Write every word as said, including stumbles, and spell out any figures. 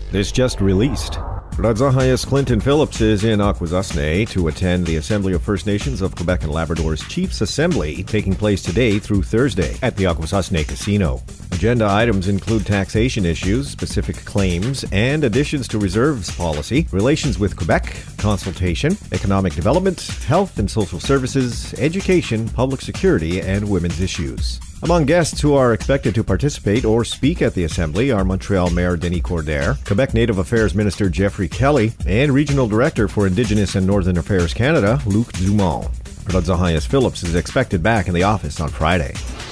This just released. Radzahayas Clinton Phillips is in Akwesasne to attend the Assembly of First Nations of Quebec and Labrador's Chiefs Assembly, taking place today through Thursday at the Akwesasne Casino. Agenda items include taxation issues, specific claims, and additions to reserves policy, relations with Quebec, consultation, economic development, health and social services, education, public security, and women's issues. Among guests who are expected to participate or speak at the Assembly are Montreal Mayor Denis Coderre, Quebec Native Affairs Minister Jeffrey Kelly, and Regional Director for Indigenous and Northern Affairs Canada, Luc Dumont. Radzahayas Phillips is expected back in the office on Friday.